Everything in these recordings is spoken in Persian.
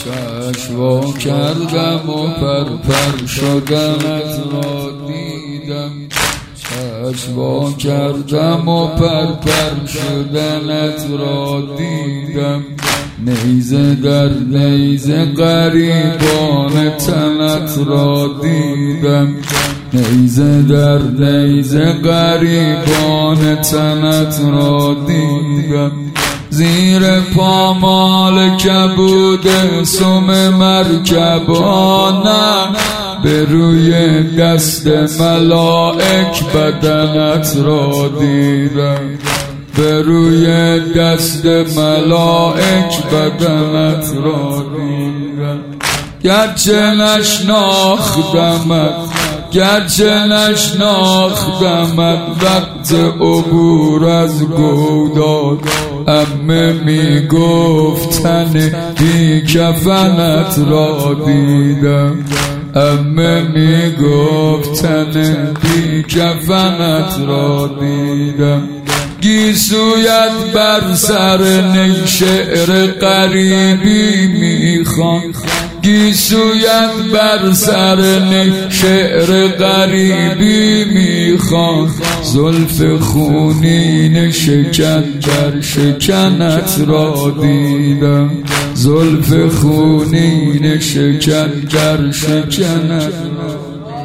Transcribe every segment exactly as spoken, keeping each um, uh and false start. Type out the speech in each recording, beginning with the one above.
چشم وا کردم و پر پر شدنت را دیدم، چشم وا کردم و پر پر شدنت را دیدم. نیزه در نیزه غریبان تنت را دیدم، نیزه در نیزه غریبان تنت را دیدم. زیر پامال کبود سم مرکبانم، به روی دست ملائک بدنت را دیدم، به روی دست ملائک بدنت را دیدم. گرچه نشناختمت گرچه نشناختمت وقت عبور از گودال، عمه می گفتن بی کفنت را دیدم، عمه می گفتن بی کفنت را دیدم. گیسویت بر سر نی شعر غریبی میخوان، گیسویت بر سر نی شعر غریبی میخوان. زلف خونین شکن در شکنت را دیدم، زلف خونین شکن در شکنت را.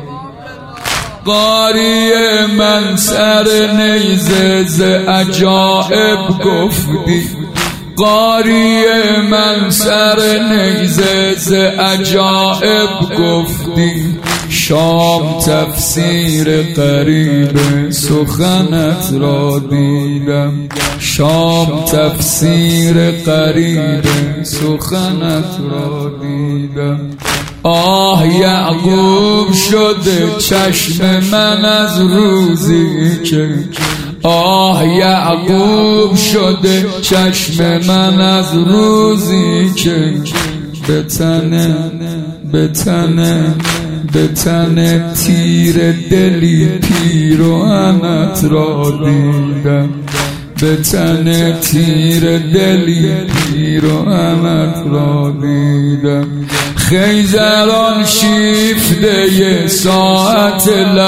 قاری من سر نیزه ز عجائب گفتی، قاری من سر نیزه ز عجائب گفتی. شام تفسیر قریب سخنت را دیدم، شام تفسیر قریب سخنت را دیدم. آه یعقوب شده چشم من از روزی که، آه یعقوب شده چشم من از روزی که. به تن به تن به تن تیر دلی پیراهنت را دیدم، به تن تیر دلی پیراهنت را دیدم. خیزران شیفته ساعت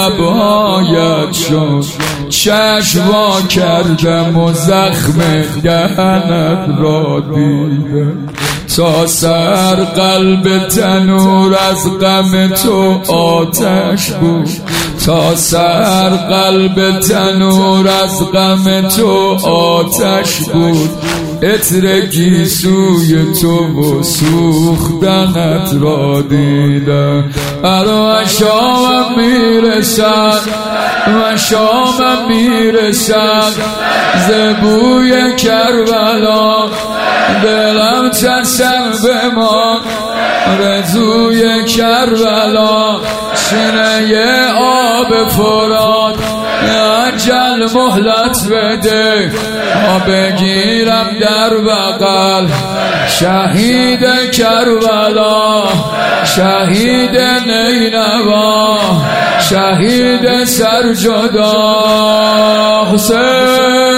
لبهایت شد، چشم وا کردم و زخم دهنت را دیدم. تا سر قلب تنور از غم تو آتش بود، تا سر قلب تنور از غم تو آتش بود. عطر گیسوی تو و سوختنت را دیدم. برای شامم میرسد و شامم میرسد ز بوی کربلا، دلم چشم بمان رزوی کربلا. شنه آب فرات اجل مهلت بده، ما بگیرم در بغل شهید کربلا، شهید نینوا، شهید سرجدا. حسین